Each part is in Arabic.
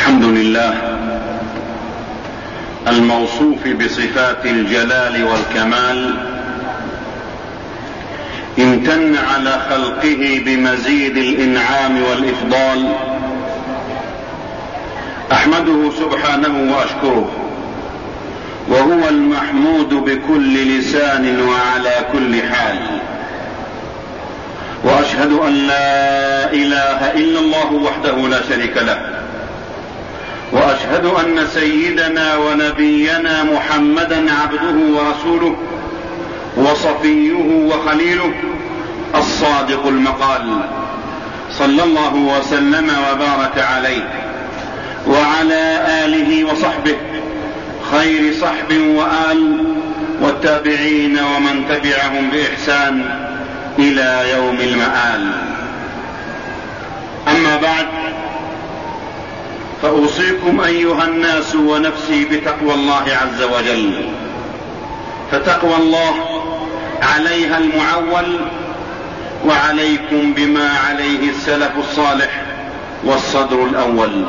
الحمد لله الموصوف بصفات الجلال والكمال، امتن على خلقه بمزيد الإنعام والإفضال. أحمده سبحانه وأشكره، وهو المحمود بكل لسان وعلى كل حال. وأشهد أن لا إله إلا الله وحده لا شريك له، وأشهد أن سيدنا ونبينا محمدا عبده ورسوله وصفيه وخليله الصادق المقال، صلى الله وسلم وبارك عليه وعلى آله وصحبه خير صحب وآل، والتابعين ومن تبعهم بإحسان إلى يوم المآل. أما بعد، فأوصيكم أيها الناس ونفسي بتقوى الله عز وجل، فتقوى الله عليها المعول، وعليكم بما عليه السلف الصالح والصدر الأول.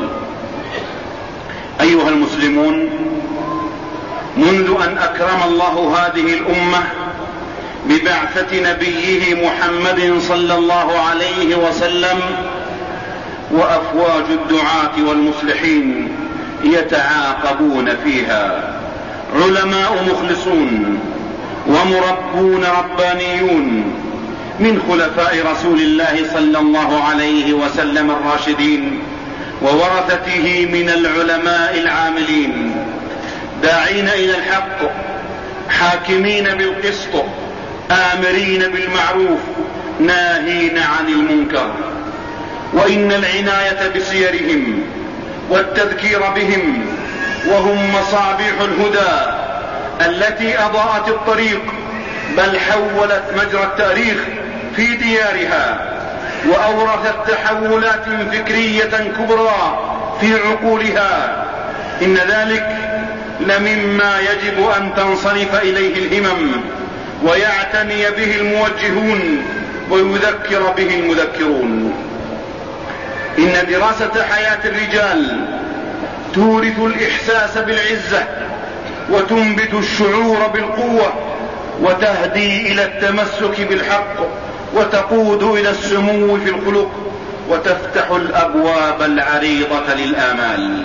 أيها المسلمون، منذ أن أكرم الله هذه الأمة ببعثة نبيه محمد صلى الله عليه وسلم، وأفواج الدعاة والمصلحين يتعاقبون فيها، علماء مخلصون ومربون ربانيون من خلفاء رسول الله صلى الله عليه وسلم الراشدين، وورثته من العلماء العاملين، داعين إلى الحق، حاكمين بالقسط، آمرين بالمعروف، ناهين عن المنكر. وإن العناية بسيرهم والتذكير بهم، وهم مصابيح الهدى التي أضاءت الطريق، بل حولت مجرى التاريخ في ديارها، وأورثت تحولات فكرية كبرى في عقولها. إن ذلك لمما يجب أن تنصرف إليه الهمم، ويعتني به الموجهون، ويذكر به المذكرون. إن دراسة حياة الرجال تورث الإحساس بالعزة، وتنبت الشعور بالقوة، وتهدي إلى التمسك بالحق، وتقود إلى السمو في الخلق، وتفتح الأبواب العريضة للآمال.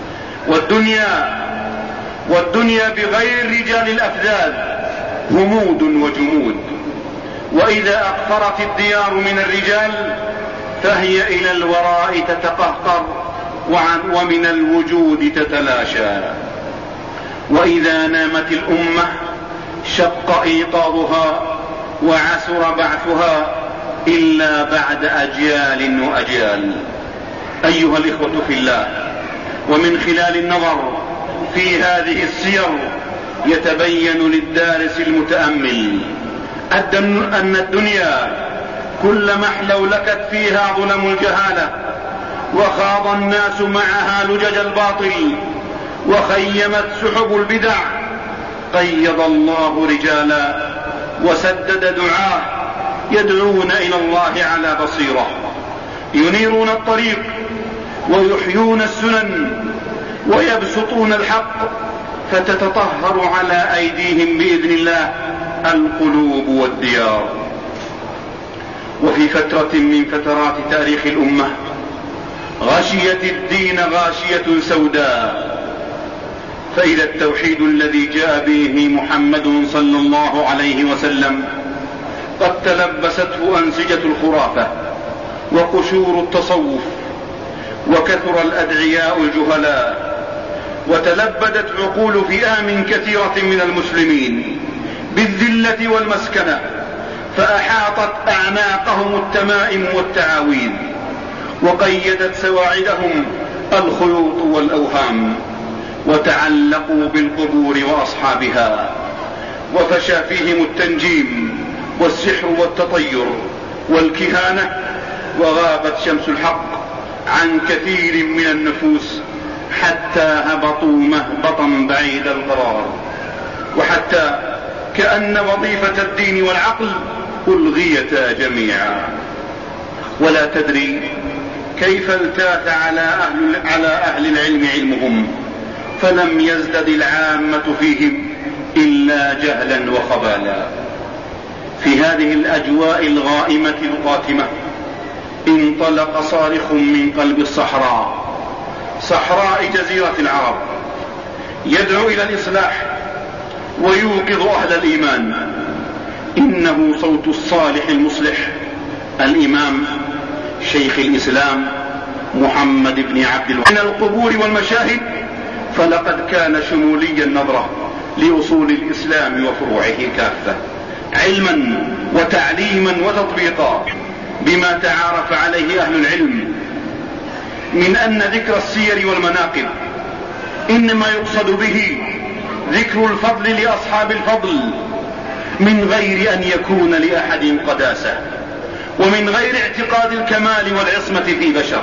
والدنيا بغير الرجال الأفذاذ همود وجمود، وإذا أقفرت الديار من الرجال فهي إلى الوراء تتقهقر، ومن الوجود تتلاشى. وإذا نامت الأمة شق إيقاظها وعسر بعثها، إلا بعد أجيال وأجيال. أيها الإخوة في الله، ومن خلال النظر في هذه السير يتبين للدارس المتأمل أن الدنيا كلما احلولكت فيها ظلم الجهالة، وخاض الناس معها لجج الباطل، وخيمت سحب البدع، قيض الله رجالا وسدد دعاه يدعون إلى الله على بصيرة، ينيرون الطريق ويحيون السنن ويبسطون الحق، فتتطهر على أيديهم بإذن الله القلوب والديار. وفي فترة من فترات تاريخ الأمة غشيت الدين غاشية سوداء، فإذا التوحيد الذي جاء به محمد صلى الله عليه وسلم قد تلبسته أنسجة الخرافة وقشور التصوف، وكثر الأدعياء الجهلاء، وتلبدت عقول فئام كثيرة من المسلمين بالذلة والمسكنة، فأحاطت أعناقهم التمائم والتعاويذ، وقيدت سواعدهم الخيوط والأوهام، وتعلقوا بالقبور وأصحابها، وفشى فيهم التنجيم والسحر والتطير والكهانة، وغابت شمس الحق عن كثير من النفوس، حتى هبطوا مهبطا بعيد القرار، وحتى كأن وظيفة الدين والعقل ألغيتا جميعا. ولا تدري كيف التاث على أهل العلم علمهم فلم يزدد العامة فيهم إلا جهلا وخبالا. في هذه الأجواء الغائمة القاتمة انطلق صارخ من قلب الصحراء، صحراء جزيرة العرب، يدعو إلى الإصلاح ويوقظ أهل الإيمان. إنه صوت الصالح المصلح الإمام شيخ الإسلام محمد بن عبد الوهاب. من القبور والمشاهد فلقد كان شمولي النظرة لأصول الإسلام وفروعه كافة، علما وتعليما وتطبيقا، بما تعارف عليه أهل العلم من أن ذكر السير والمناقب إنما يقصد به ذكر الفضل لأصحاب الفضل من غير أن يكون لأحد قداسة، ومن غير اعتقاد الكمال والعصمة في بشر،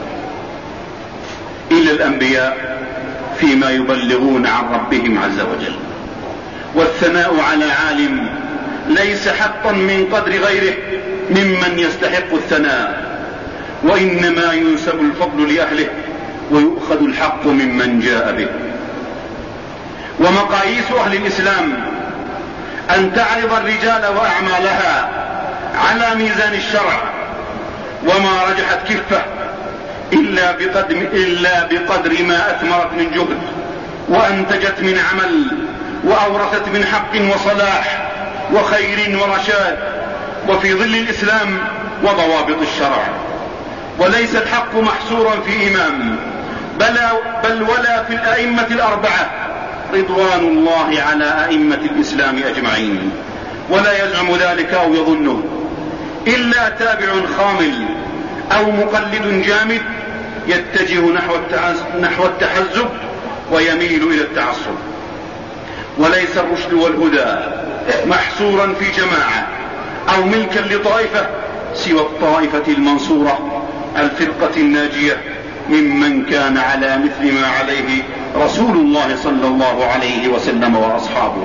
إلا الأنبياء فيما يبلغون عن ربهم عز وجل. والثناء على عالم ليس حقا من قدر غيره ممن يستحق الثناء، وإنما ينسب الفضل لأهله ويؤخذ الحق ممن جاء به. ومقاييس أهل الإسلام أن تعرض الرجال وأعمالها على ميزان الشرع، وما رجحت كفة إلا بقدر ما أثمرت من جهد وأنتجت من عمل وأورثت من حق وصلاح وخير ورشاد، وفي ظل الإسلام وضوابط الشرع. وليس الحق محصورا في إمام بل ولا في الأئمة الأربعة رضوان الله على أئمة الإسلام أجمعين، ولا يزعم ذلك أو يظنه إلا تابع خامل أو مقلد جامد يتجه نحو التحزب ويميل إلى التعصب. وليس الرشد والهدى محصورا في جماعة أو ملكا لطائفة سوى الطائفة المنصورة الفرقة الناجية ممن كان على مثل ما عليه رسول الله صلى الله عليه وسلم وأصحابه.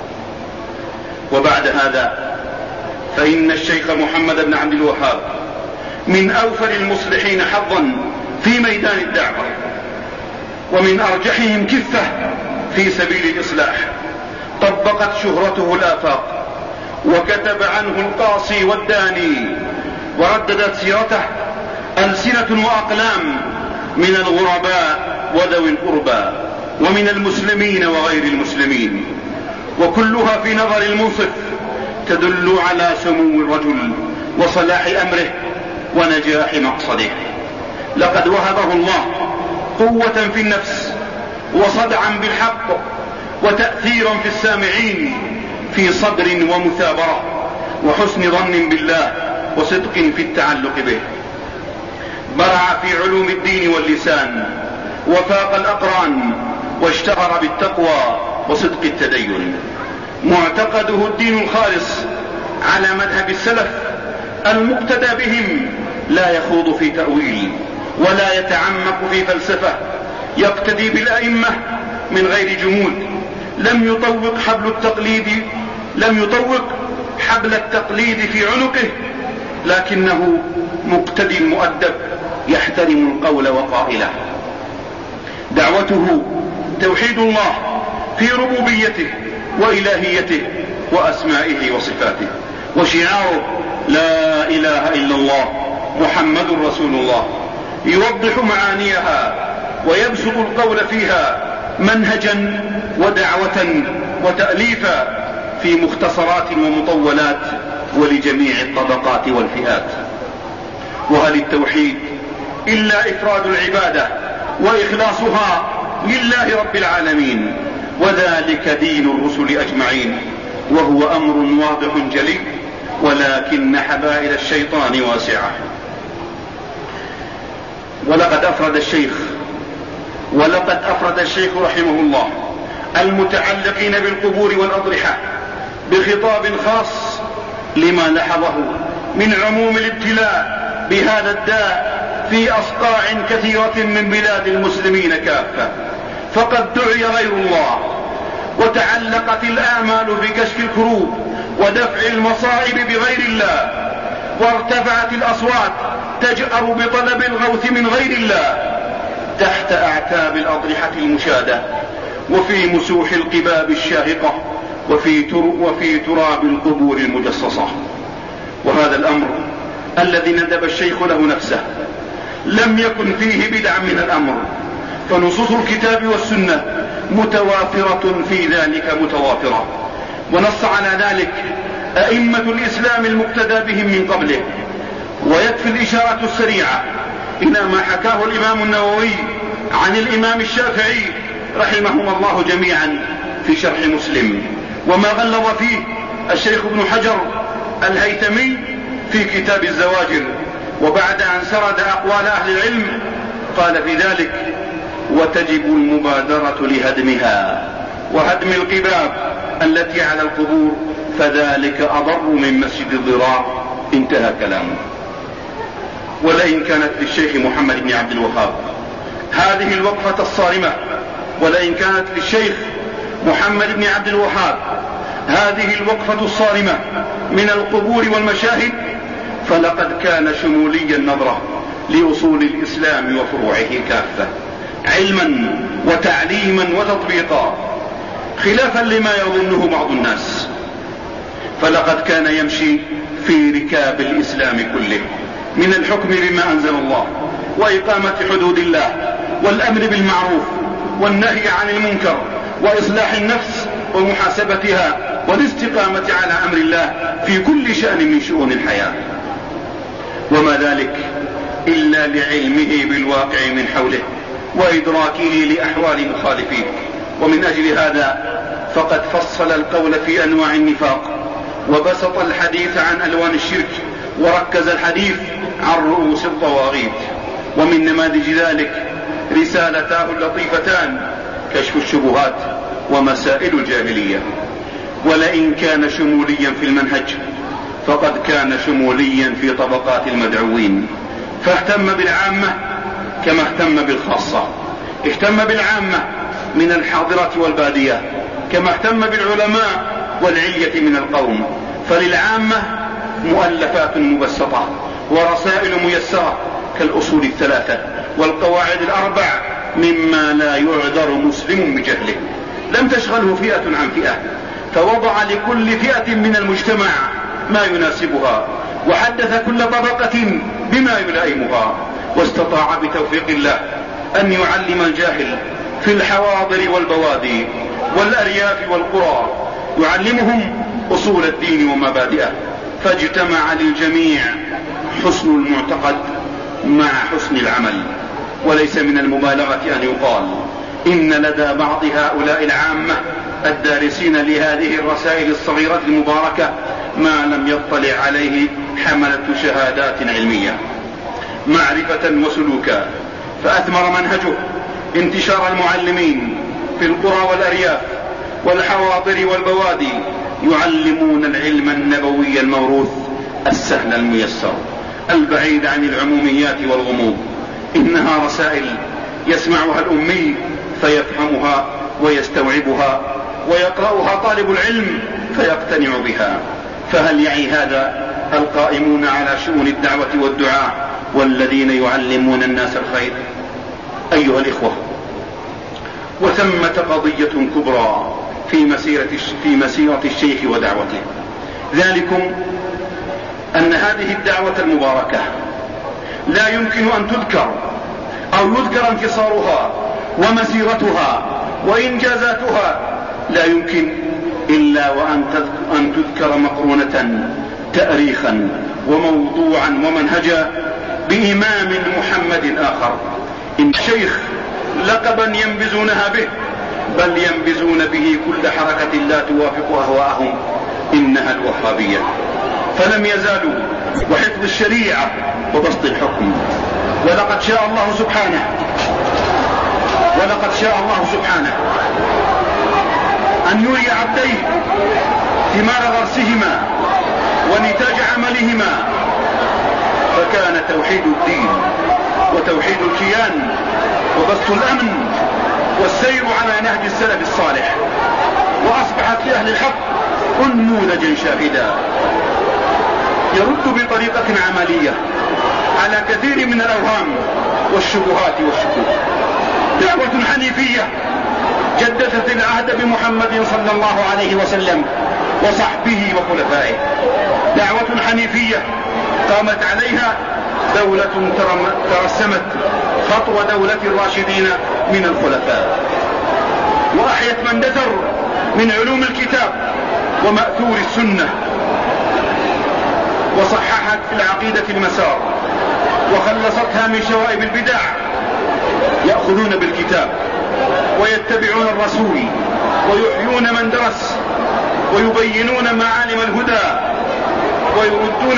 وبعد هذا فإن الشيخ محمد بن عبد الوهاب من أوفر المصلحين حظا في ميدان الدعوة، ومن أرجحهم كفة في سبيل الإصلاح. طبقت شهرته الآفاق، وكتب عنه القاصي والداني، ورددت سيرته ألسنة وأقلام من الغرباء وذوي القربى ومن المسلمين وغير المسلمين، وكلها في نظر المنصف تدل على سمو الرجل وصلاح أمره ونجاح مقصده. لقد وهبه الله قوة في النفس وصدعا بالحق وتأثيرا في السامعين في صبر ومثابرة وحسن ظن بالله وصدق في التعلق به. برع في علوم الدين واللسان وفاق الأقران، واشتهر بالتقوى وصدق التدين. معتقده الدين الخالص على مذهب السلف المقتدى بهم، لا يخوض في تأويل ولا يتعمق في فلسفة، يقتدي بالأئمة من غير جمود. لم يطوق حبل التقليد في عنقه، لكنه مقتدي مؤدب يحترم القول وقائله. دعوته توحيد الله في ربوبيته وإلهيته وأسمائه وصفاته، وشعاره لا إله إلا الله محمد رسول الله، يوضح معانيها ويبسط القول فيها منهجا ودعوة وتأليفا في مختصرات ومطولات ولجميع الطبقات والفئات. وهل التوحيد إلا إفراد العبادة وإخلاصها لله رب العالمين، وذلك دين الرسل أجمعين، وهو أمر واضح جلي، ولكن حبائل الشيطان واسعة. ولقد أفرد الشيخ رحمه الله المتعلقين بالقبور والأضرحة بخطاب خاص لما لحظه من عموم الابتلاء بهذا الداء في أصقاع كثيرة من بلاد المسلمين كافة. فقد دعي غير الله وتعلقت الآمال بكشف الكروب ودفع المصائب بغير الله، وارتفعت الأصوات تجأر بطلب الغوث من غير الله تحت أعتاب الأضرحة المشادة وفي مسوح القباب الشاهقة وفي تراب القبور المجصصة. وهذا الأمر الذي ندب الشيخ له نفسه لم يكن فيه بدعا من الأمر، فنصوص الكتاب والسنة متوافرة في ذلك متوافرة، ونص على ذلك أئمة الإسلام المقتدى بهم من قبله. ويكفي الإشارة السريعة إلى ما حكاه الإمام النووي عن الإمام الشافعي رحمهما الله جميعا في شرح مسلم، وما غلظ فيه الشيخ ابن حجر الهيثمي في كتاب الزواجر، وبعد أن سرد أقوال أهل العلم قال في ذلك: وتجب المبادرة لهدمها وهدم القباب التي على القبور، فذلك أضر من مسجد الضرار. انتهى كلامه. ولئن كانت للشيخ محمد بن عبد الوهاب هذه الوقفة الصارمة، ولئن كانت للشيخ محمد بن عبد الوهاب هذه الوقفة الصارمة من القبور والمشاهد، فلقد كان شمولي النظرة لأصول الإسلام وفروعه كافة، علما وتعليما وتطبيقا، خلافا لما يظنه بعض الناس. فلقد كان يمشي في ركاب الإسلام كله، من الحكم بما أنزل الله، وإقامة حدود الله، والأمر بالمعروف، والنهي عن المنكر، وإصلاح النفس ومحاسبتها، والاستقامة على أمر الله في كل شأن من شؤون الحياة. وما ذلك إلا لعلمه بالواقع من حوله وإدراكه لأحوال مخالفيه. ومن أجل هذا فقد فصل القول في أنواع النفاق، وبسط الحديث عن ألوان الشرك، وركز الحديث عن رؤوس الطواغيت. ومن نماذج ذلك رسالتاه اللطيفتان كشف الشبهات ومسائل الجاهلية. ولئن كان شموليا في المنهج فقد كان شموليا في طبقات المدعوين، فاهتم بالعامة كما اهتم بالخاصة، اهتم بالعامة من الحاضرة والبادية كما اهتم بالعلماء والعلية من القوم. فللعامة مؤلفات مبسطة ورسائل ميسرة كالأصول الثلاثة والقواعد الأربع، مما لا يعذر مسلم بجهله. لم تشغله فئة عن فئة، فوضع لكل فئة من المجتمع ما يناسبها، وحدث كل طبقة بما يلائمها، واستطاع بتوفيق الله أن يعلم الجاهل في الحواضر والبوادي والأرياف والقرى، يعلمهم أصول الدين ومبادئه، فاجتمع للجميع حسن المعتقد مع حسن العمل. وليس من المبالغة أن يقال إن لدى بعض هؤلاء العامة الدارسين لهذه الرسائل الصغيرة المباركة ما لم يطلع عليه حملة شهادات علمية معرفة وسلوكا، فأثمر منهجه انتشار المعلمين في القرى والأرياف والحواضر والبوادي، يعلمون العلم النبوي الموروث السهل الميسر البعيد عن العموميات والغموض. إنها رسائل يسمعها الأمي فيفهمها ويستوعبها، ويقرأها طالب العلم فيقتنع بها. فهل يعي هذا القائمون على شؤون الدعوة والدعاء والذين يعلمون الناس الخير؟ أيها الإخوة، وثمة قضية كبرى في مسيرة الشيخ ودعوته، ذلكم أن هذه الدعوة المباركة لا يمكن أن تذكر أو يذكر انتصارها ومسيرتها وإنجازاتها، لا يمكن إلا وأن تذكر مقرونة تاريخا وموضوعا ومنهجا بإمام محمد آخر. إن الشيخ لقبا ينبزونها به، بل ينبزون به كل حركة لا توافق أهواءهم، إنها الوهابية. فلم يزالوا وحفظ الشريعة وبسط الحكم. ولقد شاء الله سبحانه أن يري عبديه ثمار غرسهما ونتاج عملهما، فكان توحيد الدين وتوحيد الكيان وبسط الأمن والسير على نهج السلف الصالح، وأصبحت لأهل الحق أنموذجا شاهدا. يرد بطريقة عملية على كثير من الأوهام والشبهات والشكوك. دعوة حنيفية جددت العهد بمحمد صلى الله عليه وسلم وصحبه وخلفائه. دعوة حنيفية قامت عليها دولة ترسمت خطوة دولة الراشدين من الخلفاء، وأحيت من دثر من علوم الكتاب ومأثور السنة، وصححت في العقيدة المسار، وخلصتها من شوائب البدع. يأخذون بالكتاب ويتبعون الرسول ويحيون من درس ويبينون معالم الهدى ويردون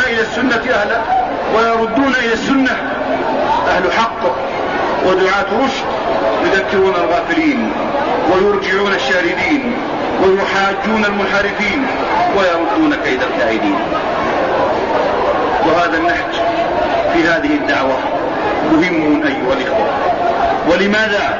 إلى السنة أهل حق ودعاة رشد، يذكرون الغافلين ويرجعون الشاردين ويحاجون المنحرفين ويردون كيد الكائدين. وهذا النهج في هذه الدعوة مهم أيها الإخوة. ولماذا؟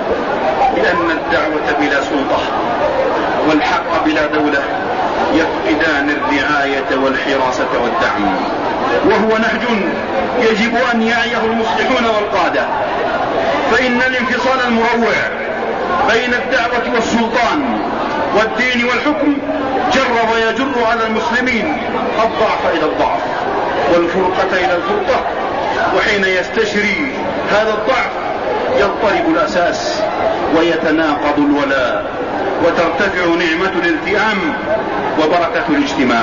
لأن الدعوة بلا سلطة والحق بلا دولة يفقدان الرعاية والحراسة والدعم، وهو نهج يجب أن يعيه المصلحون والقادة. فإن الانفصال المروع بين الدعوة والسلطان والدين والحكم جر ويجر على المسلمين الضعف إلى الضعف والفرقة إلى الفرقة. وحين يستشري هذا الضعف يضطرب الأساس ويتناقض الولاء وترتفع نعمة الالتئام وبركة الاجتماع.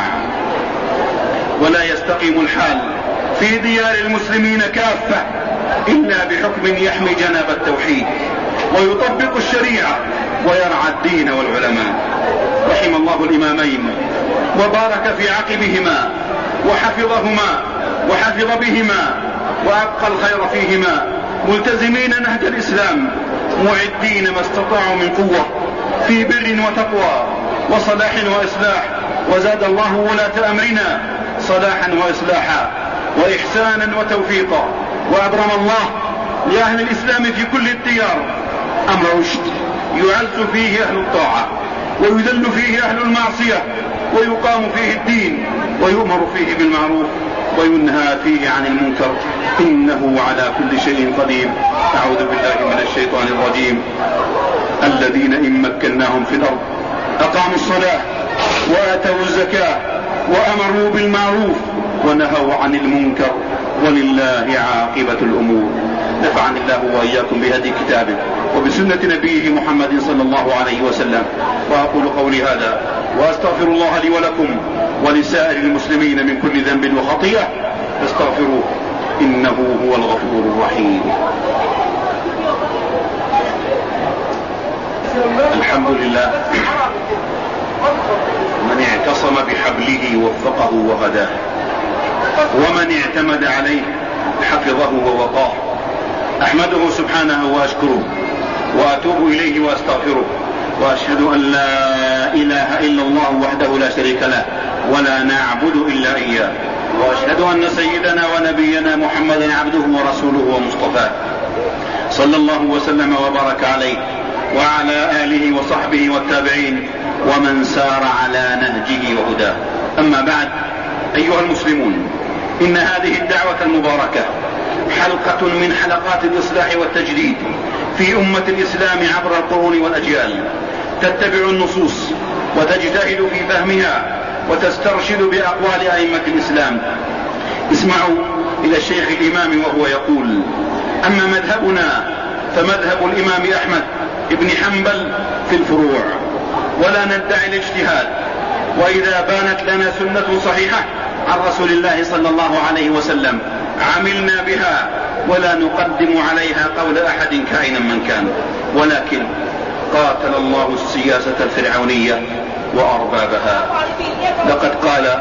ولا يستقيم الحال في ديار المسلمين كافة إلا بحكم يحمي جناب التوحيد ويطبق الشريعة ويرعى الدين والعلماء. رحم الله الإمامين وبارك في عقبهما وحفظهما وحفظ بهما وأبقى الخير فيهما، ملتزمين نهج الإسلام معدين ما استطاعوا من قوة في بر وتقوى وصلاح وإصلاح. وزاد الله ولاة أمرنا صلاحا وإصلاحا وإحسانا وتوفيقا. وأبرم الله لأهل الإسلام في كل الديار أمر رشد يعز فيه أهل الطاعة ويذل فيه أهل المعصية ويقام فيه الدين ويؤمر فيه بالمعروف وينهى فيه عن المنكر، إنه على كل شيء قدير. أعوذ بالله من الشيطان الرجيم. الذين إن مكناهم في الأرض أقاموا الصلاة وآتوا الزكاة وأمروا بالمعروف ونهوا عن المنكر ولله عاقبة الأمور. نفعني الله وإياكم بهدي كتابه وبسنة نبيه محمد صلى الله عليه وسلم. وأقول قولي هذا وأستغفر الله لي ولكم ولسائر المسلمين من كل ذنب وخطيئة فاستغفروه إنه هو الغفور الرحيم. الحمد لله من اعتصم بحبله وفقه وهداه، ومن اعتمد عليه حفظه ووقاه. أحمده سبحانه وأشكره وأتوب إليه وأستغفره، وأشهد أن لا إله إلا الله وحده لا شريك له ولا نعبد إلا إياه، وأشهد أن سيدنا ونبينا محمدا عبده ورسوله ومصطفاه صلى الله وسلم وبارك عليه وعلى آله وصحبه والتابعين ومن سار على نهجه وهداه. أما بعد، أيها المسلمون، إن هذه الدعوة المباركة حلقة من حلقات الإصلاح والتجديد في أمة الإسلام عبر القرون والأجيال، تتبع النصوص وتجتهد في فهمها وتسترشد بأقوال أئمة الإسلام. اسمعوا إلى الشيخ الإمام وهو يقول: أما مذهبنا فمذهب الإمام أحمد ابن حنبل في الفروع، ولا ندعي الاجتهاد، وإذا بانت لنا سنة صحيحة عن رسول الله صلى الله عليه وسلم عملنا بها ولا نقدم عليها قول أحد كائنا من كان. ولكن قاتل الله السياسة الفرعونية وأربابها. لقد قال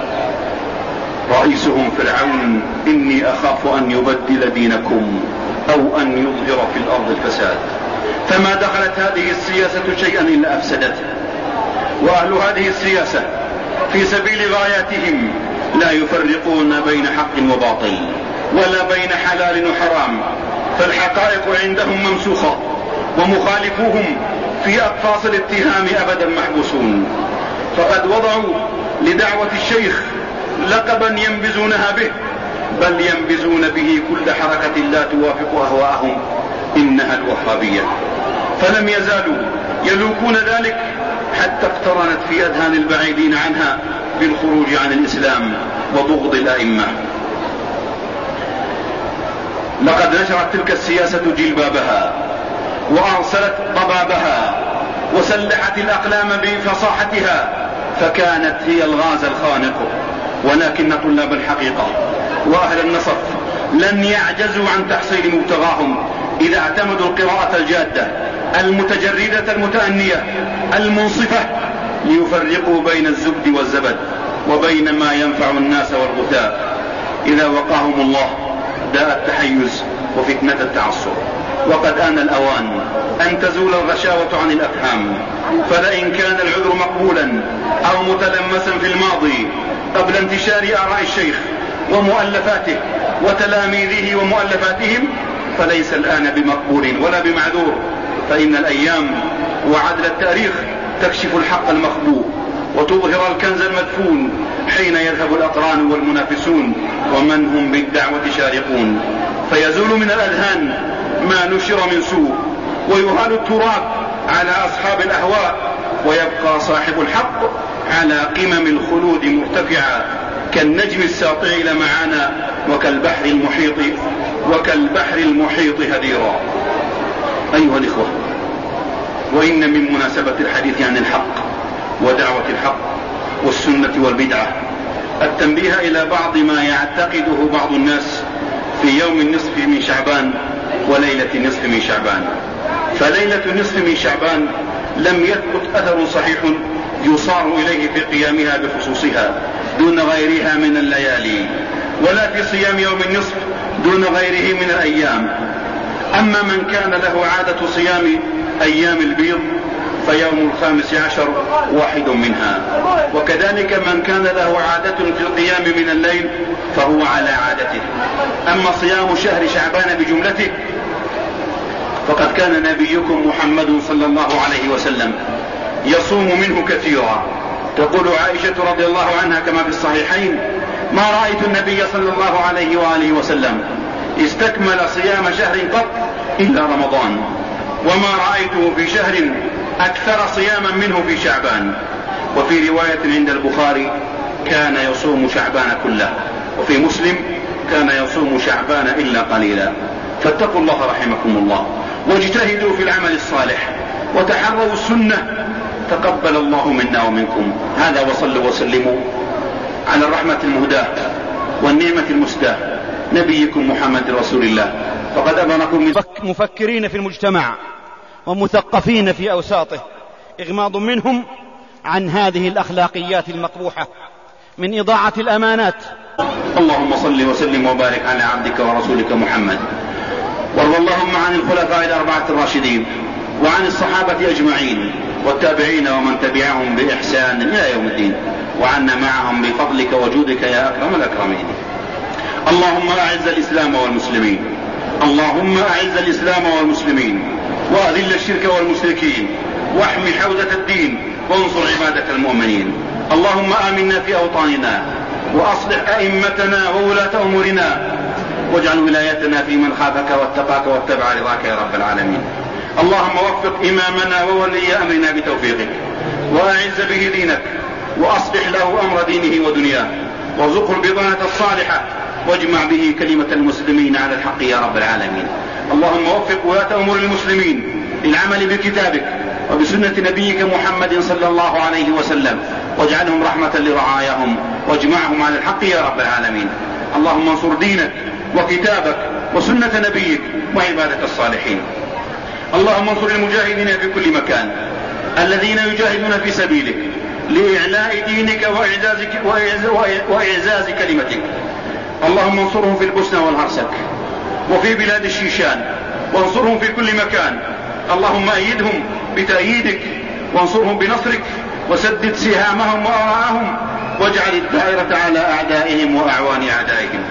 رئيسهم فرعون: إني أخاف أن يبدل دينكم أو أن يظهر في الأرض الفساد. فما دخلت هذه السياسة شيئا إلا أفسدته. وأهل هذه السياسة في سبيل غاياتهم لا يفرقون بين حق وباطل ولا بين حلال وحرام، فالحقائق عندهم ممسوخة، ومخالفوهم في أقفاص الاتهام أبدا محبوسون. فقد وضعوا لدعوة الشيخ لقبا ينبزونها به، بل ينبزون به كل حركة لا توافق أهواءهم، إنها الوهابية. فلم يزالوا يلوكون ذلك حتى اقترنت في أذهان البعيدين عنها بالخروج عن الإسلام وبغض الأئمة. لقد نشرت تلك السياسة جلبابها وأرسلت ضبابها وسلحت الأقلام بفصاحتها، فكانت هي الغاز الخانق. ولكن طلاب الحقيقة وأهل النصف لن يعجزوا عن تحصيل مبتغاهم إذا اعتمدوا القراءة الجادة المتجردة المتأنية المنصفة ليفرقوا بين الزبد والزبد وبين ما ينفع الناس والغثاء. إذا وقاهم الله داء التحيز وفتنة التعصب. وقد آن الأوان أن تزول الغشاوة عن الأفهام، فلئن كان العذر مقبولا أو متلمسا في الماضي قبل انتشار آراء الشيخ ومؤلفاته وتلاميذه ومؤلفاتهم، فليس الآن بمقبول ولا بمعذور، فإن الأيام وعدل التاريخ تكشف الحق المخبوء وتظهر الكنز المدفون حين يذهب الأقران والمنافسون ومن هم بالدعوة شارقون، فيزول من الأذهان ما نشر من سوء، ويهال التراب على أصحاب الأهواء، ويبقى صاحب الحق على قمم الخلود مرتفعا كالنجم الساطع لمعانا وكالبحر المحيط هديرا. أيها الإخوة، وإن من مناسبة الحديث عن الحق ودعوة الحق والسنة والبدعة التنبيه إلى بعض ما يعتقده بعض الناس في يوم النصف من شعبان وليلة النصف من شعبان. فليلة النصف من شعبان لم يثبت أثر صحيح يصار إليه في قيامها بخصوصها دون غيرها من الليالي، ولا في صيام يوم النصف دون غيره من الأيام. أما من كان له عادة صيام أيام البيض فيوم 15 واحد منها، وكذلك من كان له عادة في القيام من الليل فهو على عادته. أما صيام شهر شعبان بجملته فقد كان نبيكم محمد صلى الله عليه وسلم يصوم منه كثيرا. تقول عائشة رضي الله عنها كما في الصحيحين: ما رأيت النبي صلى الله عليه وآله وسلم استكمل صيام شهر قط إلا رمضان، وما رأيته في شهر أكثر صياما منه في شعبان. وفي رواية عند البخاري: كان يصوم شعبان كله. وفي مسلم: كان يصوم شعبان إلا قليلا. فاتقوا الله رحمكم الله، واجتهدوا في العمل الصالح، وتحروا السنة، تقبل الله منا ومنكم. هذا، وصلوا وسلموا على الرحمة المهداة والنعمة المسداة نبيكم محمد رسول الله. فقد أمركم مفكرين في المجتمع ومثقفين في أوساطه إغماض منهم عن هذه الأخلاقيات المقبوحة من إضاعة الأمانات. اللهم صل وسلم وبارك على عبدك ورسولك محمد، وارض اللهم عن الخلفاء الأربعة الراشدين وعن الصحابة أجمعين والتابعين ومن تبعهم بإحسان إلى يوم الدين، وعنا معهم بفضلك وجودك يا أكرم الأكرمين. اللهم أعز الإسلام والمسلمين، اللهم أعز الإسلام والمسلمين، وأذل الشرك والمشركين، واحمي حوزة الدين، وانصر عبادك المؤمنين. اللهم آمنا في أوطاننا، وأصلح أئمتنا وولاة أمورنا، واجعل ولايتنا في من خافك واتقاك واتبع رضاك يا رب العالمين. اللهم وفق إمامنا وولي أمرنا بتوفيقك، وأعز به دينك، وأصلح له أمر دينه ودنياه، وارزقه البطانة الصالحة، واجمع به كلمة المسلمين على الحق يا رب العالمين. اللهم وفق ولاة أمور المسلمين للعمل بكتابك وبسنة نبيك محمد صلى الله عليه وسلم، واجعلهم رحمة لرعاياهم، واجمعهم على الحق يا رب العالمين. اللهم انصر دينك وكتابك وسنة نبيك وعبادك الصالحين. اللهم انصر المجاهدين في كل مكان الذين يجاهدون في سبيلك لإعلاء دينك وإعزاز كلمتك. اللهم انصرهم في البوسنة والهرسك وفي بلاد الشيشان، وانصرهم في كل مكان. اللهم أيدهم بتأييدك، وانصرهم بنصرك، وسدد سهامهم وأراءهم، واجعل الدائرة على أعدائهم وأعوان أعدائهم.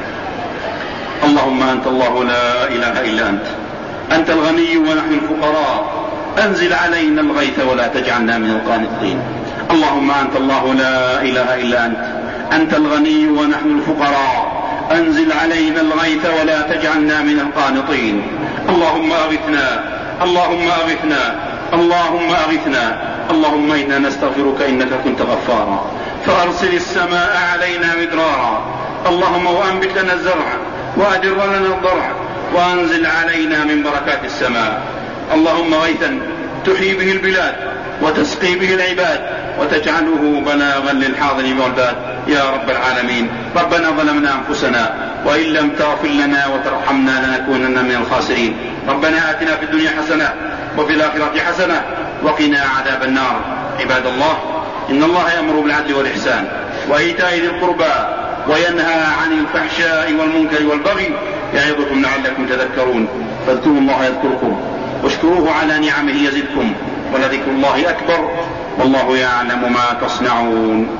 اللهم أنت الله لا إله إلا أنت الغني ونحن الفقراء، أنزل علينا الغيث ولا تجعلنا من القانطين. اللهم أنت الله لا إله إلا أنت الغني ونحن الفقراء، أنزل علينا الغيث ولا تجعلنا من القانطين. اللهم أغثنا، اللهم أغثنا، اللهم أغثنا. اللهم إنا نستغفرك إنك كنت غفارا، فأرسل السماء علينا مدرارا. اللهم وأنبت لنا الزرع وأدر لنا الضرع وأنزل علينا من بركات السماء. اللهم غيثا تحيي به البلاد وتسقي به العباد وتجعله بلاغا للحاضر والباد يا رب العالمين. ربنا ظلمنا أنفسنا وإن لم تغفر لنا وترحمنا لنكونن من الخاسرين. ربنا آتنا في الدنيا حسنة وفي الآخرة حسنة وقنا عذاب النار. عباد الله، إن الله يأمر بالعدل والإحسان وإيتاء ذي القربى وينهى عن الفحشاء والمنكر والبغي يعظكم لعلكم تذكرون. فاذكروا الله يذكركم واشكروه على نعمه يزدكم ولذكر الله أكبر والله يعلم ما تصنعون.